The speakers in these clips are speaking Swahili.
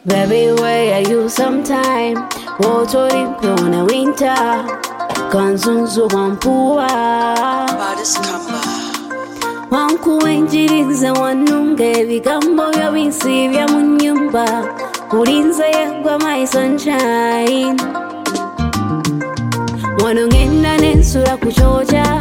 Baby, where are you sometime? Water in the winter. Kanzunzu wampua Baddest Kamba. wankuwenjiriza wanunge bigambo bya binsi bya munyumba ulinze yegwa my sunshine wanongenda nensula kuchocha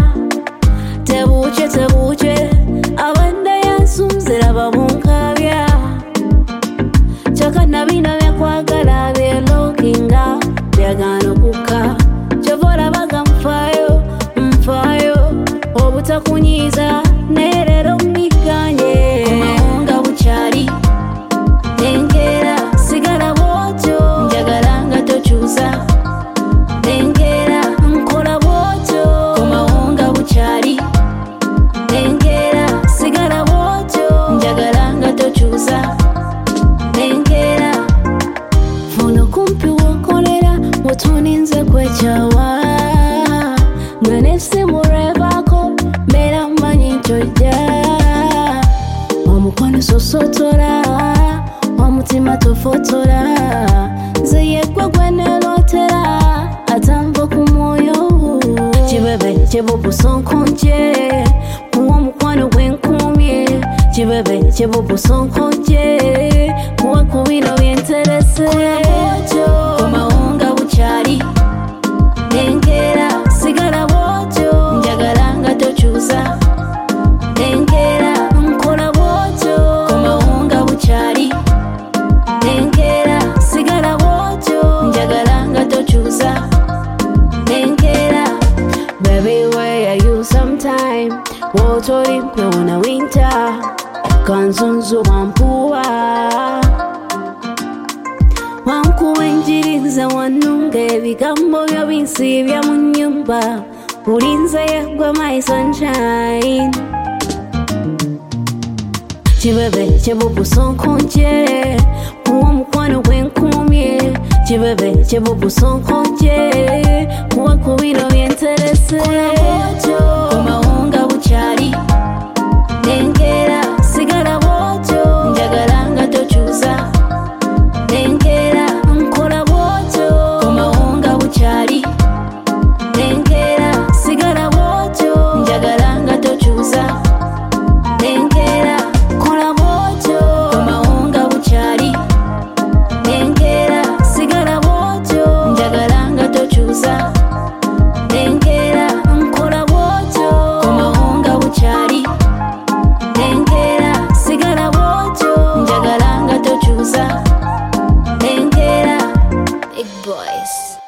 tebuche abanda yansumzira bamunkabya chaka nabina byakwagala byelokinga byagano kuka chovora bagamfayo obutakunyiza nerero miganye kumahunga buchari nengera sigara boto njagaranga tochuza nengera nkola boto kumahunga buchari nengera sigara boto njagaranga tochuza nengera funo kumpi wokolera wotuninze kwechawa mwenese murebako mera manyi choja omukwano sosotora omutima tofotora zeyekwa gwenelotera atamva ku mwoyo kibebe kyebubusonkonje kuwa mukwano gwenkumye kibebe kyebubusonkonje kuwa ku bino byenterese kumahunga buchari nengera sigara boto njagaranga tochuza nengera nkola boto kumahunga buchari nengera sigara boto njagaranga tochuza nengera baby where are you sometime wotori pona winter kanzunzu wampua wankuwenjiriza wanunge bigambo bya binsi bya munyumba ulinze yegwa my sunshine kibebe kyebubusonkonje kuwa mukwano gwenkumye kibebe kyebubusonkonje kuwa ku bino byenterese kumahunga buchari nengera sigara boto njagaranga tochuza nengera nkola boto kumahunga buchari nengera sigara boto njagaranga tochuza nengera kola boto kumahunga buchari nengera sigara boto njagaranga tochuza nengera nkola boto kumahunga buchari nengera sigara boto njagaranga tochuza nengera big boys.